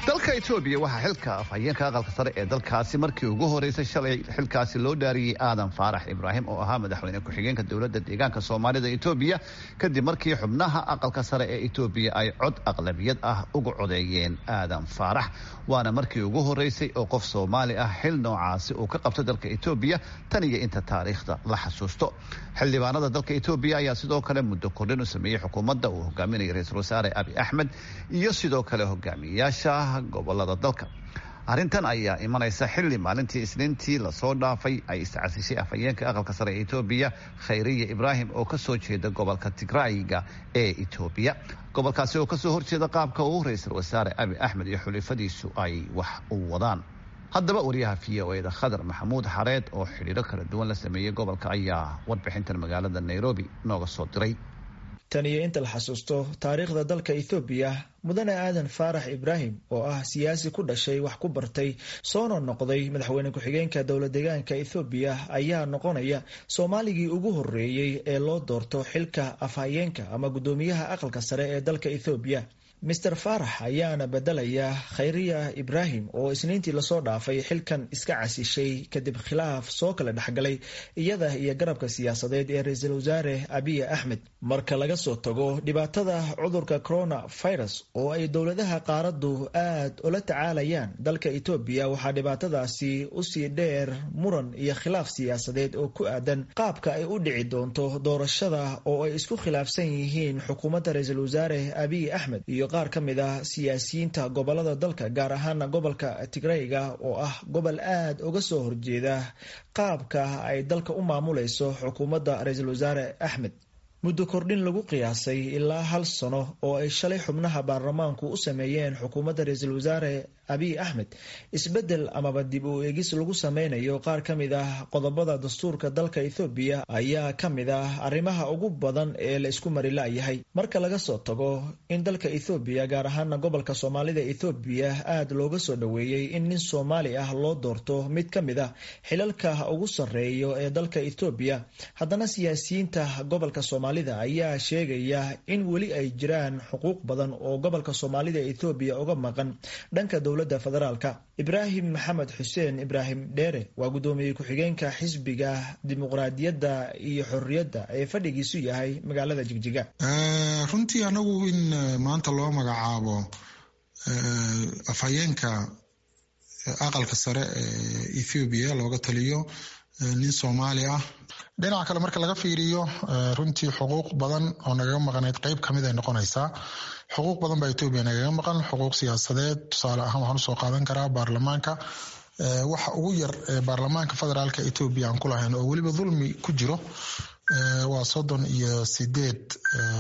dalka Itoobiya waxaa xilka afhayeenka aqalka sare ee dalkaasi markii ugu horeysay shalay xilkaasi loo dhaariyay Aadan Faarax Ibraahim oo ahaa madaxweyne ku-xigeenka dowladda deegaanka Soomaalida Itoobiya kadib markii xubnaha aqalka sare ee Itoobiya ay cod aqlabiyad ah ugu codeeyeen Aadan Faarax waana markii ugu horeysay oo qof Soomaali ah xil noocaasi uu ka qabto dalka Itoobiya tan iyo inta taariikhda la xasuusto xildhibaanada dalka Itoobiya ayaa sidoo kale muddo kordhin u sameeyay xukuumadda uu hogaaminayo ra'iisul wasaare Abiy Ahmed iyo sidoo kale hogaamiyaasha gobolada dalka arrintan ayaa imanaysa xilli maalintii Isniintii la soo dhaafay ay iscaasishay afhayeenka aqalka sare ee Itoobiya Khayriye Ibraahim oo ka soo jeeda gobolka Tigrayga ee Itoobiya gobolkaasi oo ka soo horjeeda qaabka uu ra'iisul wasaare Abiy Ahmed iyo xulafadiisu ay wax u wadaan haddaba wariyaha VOA Khadar Maxamuud Xareed oo xiriiro kala duwan la sameeyay gobolka ayaa warbixintan magaalada Nairobi nooga soo diray tan iyo inta la xasuusto taariikhda dalka Itoobiya mudane Aadan Faarax Ibraahim oo ah siyaasi ku dhashay wax ku bartay soona noqday madaxweyne ku-xigeenka dowlad deegaanka Itoobiya ayaa noqonaya Soomaaligii ugu horeeyay ee loo doorto xilka afhayeenka ama gudoomiyaha aqalka sare ee dalka Itoobiya Mr. Faarax ayaana bedelaya Khayriye Ibraahim oo Isniintii la soo dhaafay xilkan iska casishay kadib khilaaf soo kala dhaxgalay iyada iyo garabka siyaasadeed ee ra'iisul wasaare Abiy Ahmed marka laga soo tago dhibaatada cudurka coronavirus oo ay dowladaha qaaradu aad ula tacaalayaan dalka Itoobiya waxaa dhibaatadaasi u sii dheer muran iyo khilaaf siyaasadeed oo ku aadan qaabka ay u dhici doonto doorashada oo ay isku khilaafsan yihiin xukuumadda ra'iisul wasaare Abiy Ahmed iyo qaar ka mid ah siyaasiyiinta gobolada dalka gaar ahaan gobolka Tigrayga oo ah gobol aad uga soo horjeeda qaabka ay dalka u maamulayso xukuumadda ra'iisul wasaare Ahmed muddo kordhin lagu qiyaasay ilaa 1 sano oo ay shalay xubnaha baarlamaanku u sameeyeen xukuumadda ra'iisul wasaare Abiy Ahmed isbedel amaba dib u eegis lagu sameynayo qaar ka mid ah qodobada dastuurka dalka Itoobiya ayaa ka mid ah arrimaha ugu badan ee la isku mari laayahay marka laga soo tago in dalka Itoobiya gaar ahaan gobolka Soomaalida Itoobiya aad looga soo dhaweeyay in nin Soomaali ah loo doorto mid ka mid ah xilalka ugu sareeyo ee dalka Itoobiya haddana siyaasiyiinta gobolka Soomaalida ayaa sheegaya in weli ay jiraan xuquuq badan oo gobolka Soomaalida Itoobiya uga maqan dhanka dowladda federaalka Ibraahim Maxamed Xuseen Ibraahim Dheere waa gudoomiye ku-xigeenka xisbiga dimuqraadiyadda iyo xorriyadda ee fadhigiisu yahay magaalada Jigjiga runtii anagu in maanta loo magacaabo afhayeenka aqalka sare ee Itoobiya looga taliyo nin Soomaali ah dhinaca kale marka laga fiiriyo runtii xuquuq badan oo naga maqaneed qayb kamid ay noqonaysaa xuquuq badan baa Itoobiya naga maqan xuquuq siyaasadeed tusaale ahaan waxaan soo qaadan karaa baarlamaanka waxa ugu yar baarlamaanka federaalka Itoobiya aan ku lahayn oo waliba dulmi ku jiro waa 38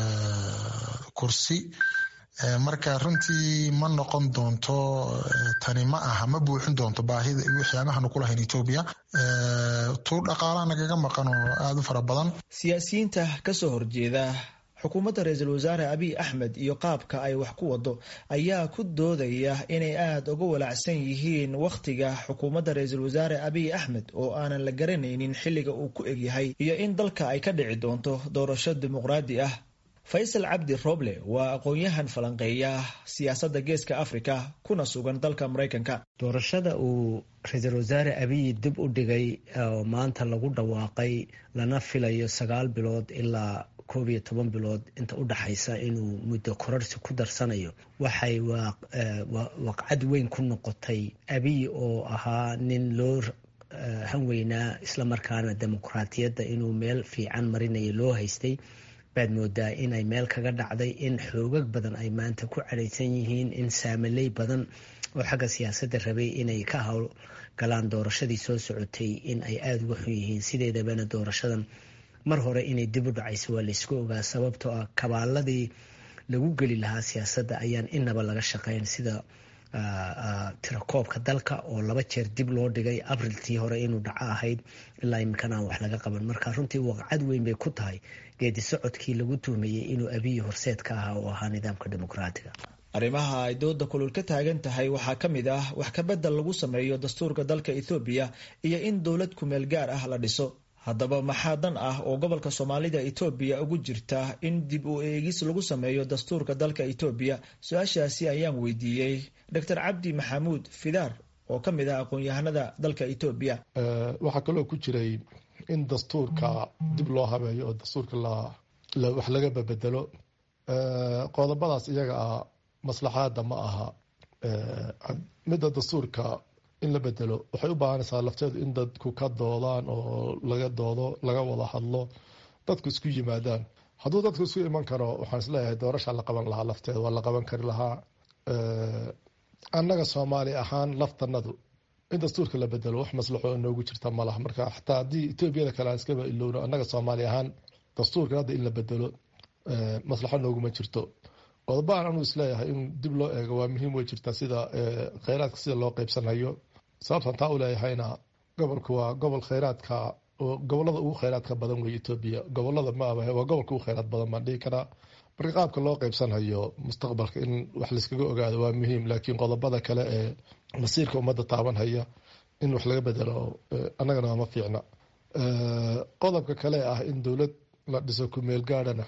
kursi marka runtii ma noqon doonto tani ma aha ma buuxin doonto baahida waxyaanaha ku lahayn Itoobiya tuu dhaqaalaha nagaga maqan oo aad u fara badan siyaasiyiinta ka soo horjeeda xukuumadda ra'iisul wasaare Abiy Ahmed iyo qaabka ay wax ku wado ayaa ku doodaya inay aad uga walacsan yihiin waqtiga xukuumadda ra'iisul wasaare Abiy Ahmed oo aanan la garanaynin xilliga uu ku egyahay iyo in dalka ay ka dhici doonto doorasho dimuqraadi ah Faisal Cabdi Roble waa aqoon-yahan falanqeeya siyaasadda geeska Afrika kuna sugan dalka Mareykanka doorashada uu ra'iisul wasaare Abiy dib u dhigay oo maanta lagu dhawaaqay lana filayo 9 bilood ilaa 11 bilood inta u dhaxaysa inuu muddo kororsi ku darsanayo waxay waqcad weyn ku noqotay Abiy oo ahaa nin loo hanweynaa isla markaana dimuqraadiyadda inuu meel fiican marinayo loo haystay baad moodaa inay meel kaga dhacday in xoogag badan ay maanta ku cadhaysan yihiin in saamaley badan oo xagga siyaasadda rabay inay ka hawl galaan doorashadii soo socotay in ay aada uga xun yihiin sideedabana doorashadan mar hore inay dib u dhacayso waa laysku ogaa sababtoo ah kabaaladii lagu geli lahaa siyaasadda ayaan inaba laga shaqayn sida tirakoobka dalka oo 2 jeer dib loo dhigay abriltii hore inuu dhaco ahayd ilaa imikana aan wax laga qaban marka runtii waqcad weyn bay ku tahay geedi socodkii lagu tuhmayay inuu Abiy horseed ka ahaa oo ahaa nidaamka dimuqraadiga arrimaha ay dooda kulul ka taagan tahay waxaa ka mid ah wax ka bedel lagu sameeyo dastuurka dalka Itoobiya iyo in dowlad ku meel gaar ah la dhiso haddaba maxaa dan ah oo gobolka soomaalida Itoobiya ugu jirta in dib u eegis lagu sameeyo dastuurka dalka Itoobiya? Su-aashaasi ayaan weydiiyey Dr. Cabdi Maxamuud Fidaar oo ka mid ah aqoon-yahanada dalka Itoobiya. waxaa kaloo ku jiray in dastuurka dib loo habeeyo oo dastuurka wax laga bedelo. qodobadaas iyaga ah maslaxaada ma aha. midda dastuurka in la bedelo waxay u baahanaysaa lafteedu in dadku ka doodaan oo laga wada hadlo, dadku isku yimaadaan. hadduu dadku isku iman karo waxaan isleeyahay doorasha la qaban lahaa lafteeda waa la qaban kari lahaa. annaga Soomaali ahaan laftanadu in dastuurka la bedelo wax maslaxo noogu jirta ma laha. marka xataa haddii Etoobiyada kale aan iskaba ilowno, annaga Soomaali ahaan dastuurka hadda in la bedelo maslaxo nooguma jirto. qodobaan anu isleeyahay in dib loo eego waa muhiim way jirtaa, sida kheyraadka sida loo qaybsanayo. sababtan taa u leeyahayna gobolku waa gobol kheyraadka oo gobolada ugu kheyraadka badan wey Etoobiya. gobolada ma aha, waa gobolka ugu kheyraad badan baan dhihi karaa. marka qaabka loo qaybsanayo mustaqbalka in wax layskaga ogaado waa muhiim, laakiin qodobada kale ee masiirka ummadda taabanhaya in wax laga bedelo annagana ma fiicna. qodobka kale ah in dowlad la dhiso ku meel gaadhana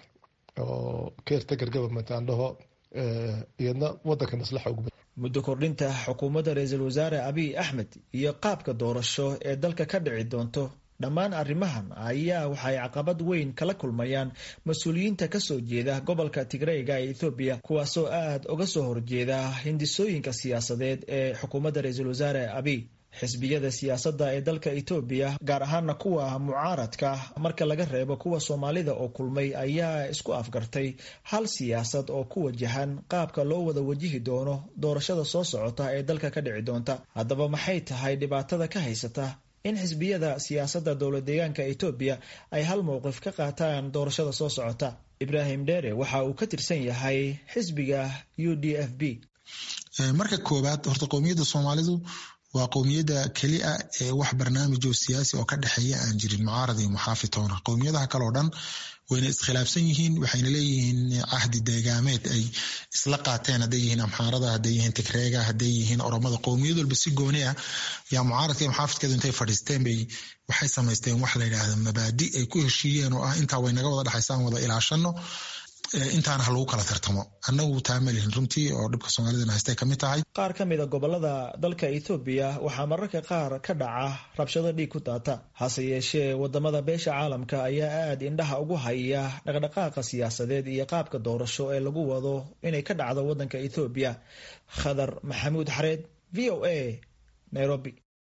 oo caretaker government aan dhaho iyadna wadanka maslaxa ugu muddo kordhinta xukuumadda ra-iisul wasaare Abiy Ahmed iyo qaabka doorasho ee dalka ka dhici doonto, dhammaan arrimahan ayaa waxay caqabad weyn kala kulmayaan mas-uuliyiinta kasoo jeeda gobolka Tigreega ee Itoobiya, kuwaasoo aad uga soo horjeeda hindisooyinka siyaasadeed ee xukuumadda ra-iisul wasaare Abiy. xisbiyada siyaasadda ee dalka Itoobiya, gaar ahaana kuwa mucaaradka marka laga reebo kuwa Soomaalida oo kulmay, ayaa isku afgartay hal siyaasad oo ku wajahan qaabka loo wada wajihi doono doorashada soo socota ee dalka ka dhici doonta. haddaba maxay tahay dhibaatada ka haysata in xisbiyada siyaasadda dowlad deegaanka Itoobiya ay hal mowqif ka qaataan doorashada soo socota? Ibrahim Dheere waxa uu ka tirsan yahay xisbiga UDFB. marka koobaad horta qowmiyadda Soomaalidu waa qowmiyadda kaliya ee wax barnaamij oo siyaasi oo ka dhaxeeya aan jirin mucaarad iyo muxaafid toona. qowmiyadaha kale oo dhan wayna iskhilaafsan yihiin, waxayna leeyihiin cahdi deegaameed ay isla qaateen, hadday yihiin Amxaarada, hadday yihiin Tigreega, hadday yihiin Oromada. qowmiyad walba si gooni ah yaa mucaaradka iyo muxaafidkeedu intay fadhiisteen bay waxay samaysteen wax la yidhaahdo mabaadi ay ku heshiiyeen oo ah intaa way naga wada dhexaysaan wada ilaashano, intaana ha lagu kala tartamo. annagu taamalihin runtii oo dhibka Soomaalida haystay kamid tahay. qaar ka mid a gobolada dalka Itoobiya waxaa mararka qaar ka dhaca rabshado dhiig ku daata. hase yeeshee wadamada beesha caalamka ayaa aad indhaha ugu haya dhaqdhaqaaqa siyaasadeed iyo qaabka doorasho ee lagu wado inay ka dhacdo wadanka Itoobiya. Khadar Maxamuud Xareed, VOA, Nairobi.